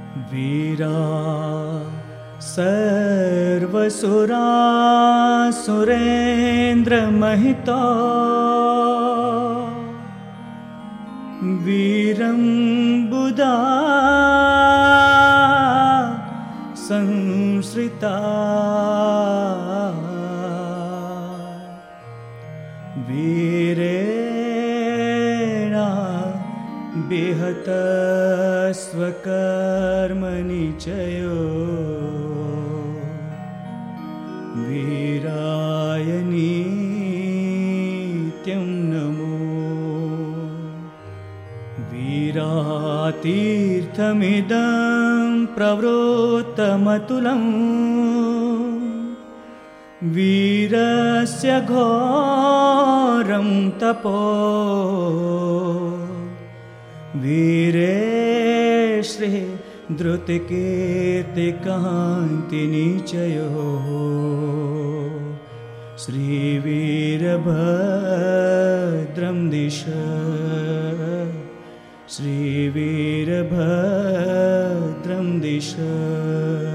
वीरा सर्वसुरासुरेन्द्रमहिता वीरं बुधा संश्रिता वीरेण विहत स्वकर्मनिचयो वीराय नित्यं नमो। वीरातीर्थमिदं प्रवृत्तमतुलं वीरस्य घोरं तपो वीरे श्री धृतकीर्तिकान्तिनिचयो श्रीवीरभद्रं दिश श्रीवीरभद्रं दिश।